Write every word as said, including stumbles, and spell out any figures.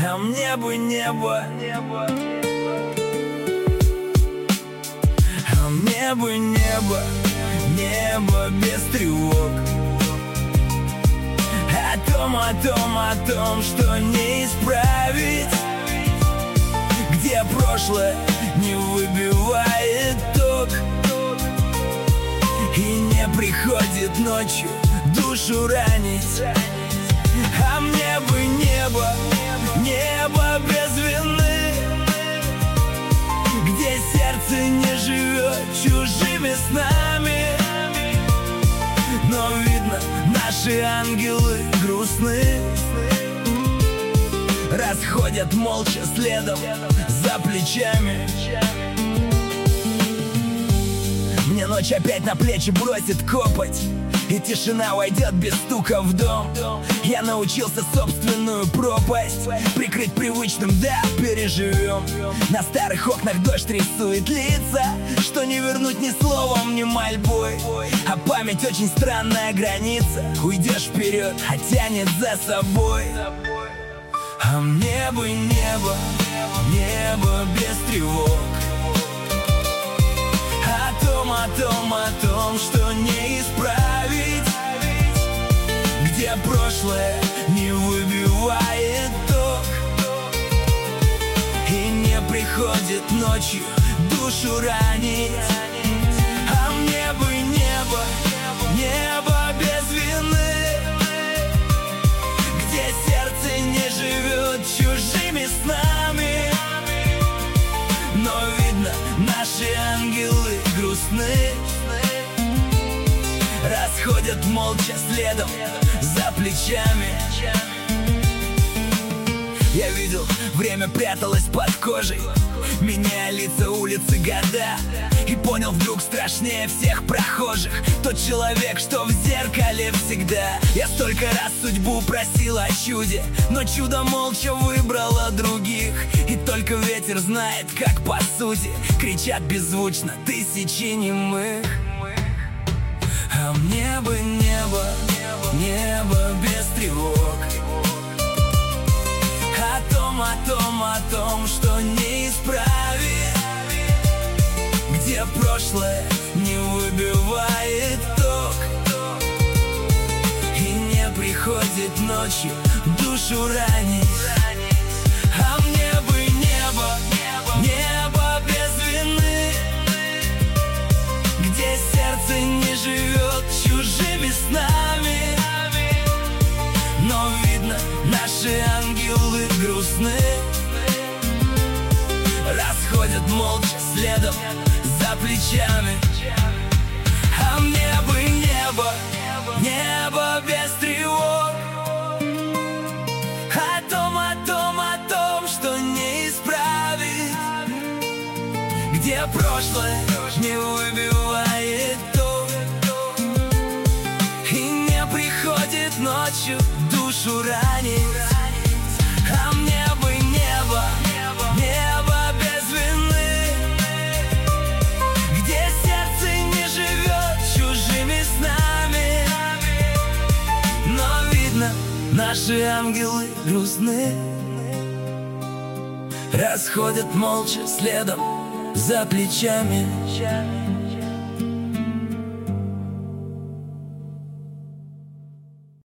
А мне бы небо, а мне бы небо, небо без тревог. О том, о том, о том, что не исправить, где прошлое не выбивает ток и не приходит ночью душу ранить. А мне бы небо, небо без вины, где сердце не живет чужими снами. Но видно, наши ангелы грустны, расходят молча следом за плечами. Мне ночь опять на плечи бросит копоть, и тишина войдет без стука в дом. Я научился собственную пропасть прикрыть привычным, да, переживем. На старых окнах дождь рисует лица, что не вернуть ни словом, ни мольбой. А память очень странная граница, уйдешь вперед, а тянет за собой. А мне бы небо, небо без тревог. О том, о том, о том, что не исправить, где прошлое не выбивает ток и не приходит ночью душу ранить. А мне бы небо, небо без вины, где сердце не живет чужими снами. Но видно, наши ангелы грустны, расходят молча следом за плечами. Я видел, время пряталось под кожей, меняя лица, улицы, года. И понял вдруг, страшнее всех прохожих тот человек, что в зеркале всегда. Я столько раз судьбу просил о чуде, но чудо молча выбрало других. И только ветер знает, как по сути кричат беззвучно тысячи немых. А мне бы небо, небо без тревог. О том, о том, о том, что не исправить, где прошлое не выбивает ток и не приходит ночью душу ранить. А мне бы небо, небо без вины, где сердце не живет чужими снами. Но видно, наши ангелы грустны, расходят молча следом за плечами. А мне бы небо, небо без тревог. О том, о том, о том, что не исправить, где прошлое не выбивает ток и не приходит ночью душу ранить. А мне бы небо, небо без вины, где сердце не живет чужими снами. Но видно, наши ангелы грустны, расходят молча следом за плечами.